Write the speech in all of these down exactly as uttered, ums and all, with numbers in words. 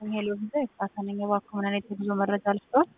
ሄሎ ቪዛ የፋታነኛ ባከመና የጉዞ መረጃ ልስጥዎት።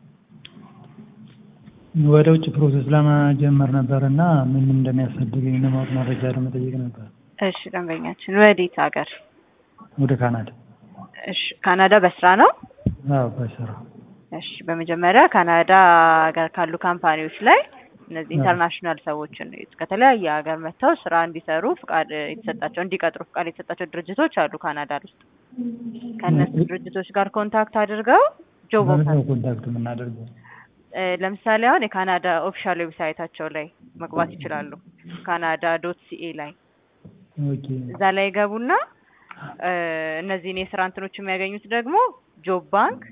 ወደ ውጭ ፕሮሰስ ለመጀመር ነበርና ምን ምን እንደሚያስፈልገኝ ለማወቅ መረጃ ለመጠየቅ ነበር። እሺ ደንበኛችን ወዴት ሀገር? ወደ ካናዳ። እሺ ካናዳ በስራ ነው? አዎ በስራ። እሺ በመጀመሪያ ካናዳ ሀገር ካሉ ካምፓኒዎች ላይ እነዚህ ኢንተርናሽናል ሰዎችን ከተለያየ ሀገር መጥተው ስራ እንዲሰሩ ፍቃድ የተሰጣቸው እንዲቀጥሩ ፍቃድ የተሰጣቸው ድርጅቶች አሉ ካናዳ ውስጥ። ከነሱ ድርጅቶች ጋር ኮንታክት አድርገው ጆብ ኦፈር ኮንታክት የምናደርገው ለምሳሌ አሁን የካናዳ ኦፊሻል ዌብሳይታቸው ላይ መግባት ይችላሉ። ካናዳ ዶት ሲኤ ላይ ኦኬ። እዛ ላይ ገቡና እነዚህን የስራ እንትኖች የሚያገኙት ደግሞ ጆብ ባንክ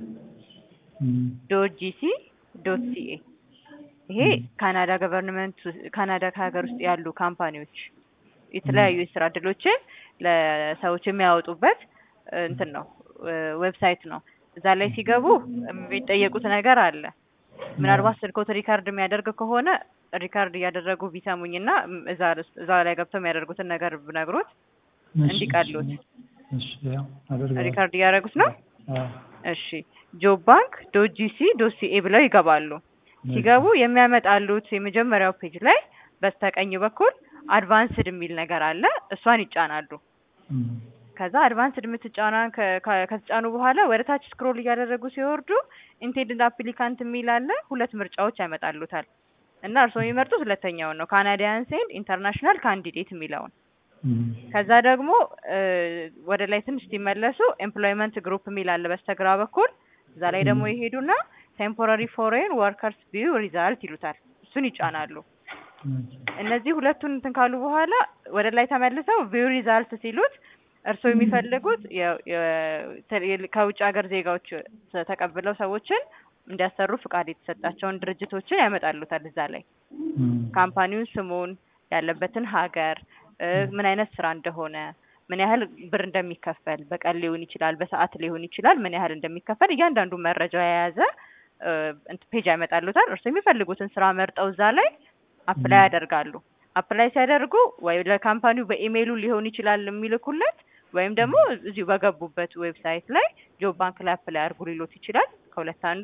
ዶት ጂሲ ዶት ሲኤ ይሄ ካናዳ ገቨርንመንት ካናዳ ከሀገር ውስጥ ያሉ ካምፓኒዎች የተለያዩ የስራ እድሎችን ለሰዎች የሚያወጡበት እንትን ነው ዌብሳይት ነው። እዛ ላይ ሲገቡ የሚጠየቁት ነገር አለ። ምናልባት ስልኮት ሪካርድ የሚያደርግ ከሆነ ሪካርድ እያደረጉ ቢሰሙኝና እዛ እዛ ላይ ገብተው የሚያደርጉትን ነገር ብነግሩት እንዲቀሉት። እሺ ያው አደርጋለሁ። ሪካርድ እያደረጉት ነው? እሺ ጆብ ባንክ ዶት ጂሲ ዶት ሲኤ ብለው ይገባሉ። ሲገቡ የሚያመጣሉት የመጀመሪያው ፔጅ ላይ በስተቀኝ በኩል አድቫንስድ የሚል ነገር አለ። እሷን ይጫናሉ። ከዛ አድቫንስድ የምትጫናን ከተጫኑ በኋላ ወደ ታች ስክሮል እያደረጉ ሲወርዱ ኢንቴንድድ አፕሊካንት የሚል አለ። ሁለት ምርጫዎች ያመጣሉታል እና እርስዎ የሚመርጡት ሁለተኛውን ነው፣ ካናዲያንስ ኤንድ ኢንተርናሽናል ካንዲዴት የሚለውን። ከዛ ደግሞ ወደ ላይ ትንሽ ሲመለሱ ኤምፕሎይመንት ግሩፕ የሚል አለ በስተግራ በኩል። እዛ ላይ ደግሞ ይሄዱና ቴምፖራሪ ፎሬን ወርከርስ ቪው ሪዛልት ይሉታል። እሱን ይጫናሉ። እነዚህ ሁለቱን እንትን ካሉ በኋላ ወደ ላይ ተመልሰው ቪው ሪዛልት ሲሉት እርስዎ የሚፈልጉት ከውጭ ሀገር ዜጋዎች ተቀብለው ሰዎችን እንዲያሰሩ ፍቃድ የተሰጣቸውን ድርጅቶችን ያመጣሉታል። እዛ ላይ ካምፓኒውን ስሙን፣ ያለበትን ሀገር፣ ምን አይነት ስራ እንደሆነ፣ ምን ያህል ብር እንደሚከፈል በቀን ሊሆን ይችላል በሰዓት ሊሆን ይችላል ምን ያህል እንደሚከፈል እያንዳንዱ መረጃ የያዘ ፔጅ ያመጣሉታል። እርስዎ የሚፈልጉትን ስራ መርጠው እዛ ላይ አፕላይ ያደርጋሉ። አፕላይ ሲያደርጉ ወይ ለካምፓኒው በኢሜይሉ ሊሆን ይችላል የሚልኩለት ወይም ደግሞ እዚሁ በገቡበት ዌብሳይት ላይ ጆብ ባንክ ላይ አፕላይ አድርጉ ሊሉት ይችላል። ከሁለት አንዱ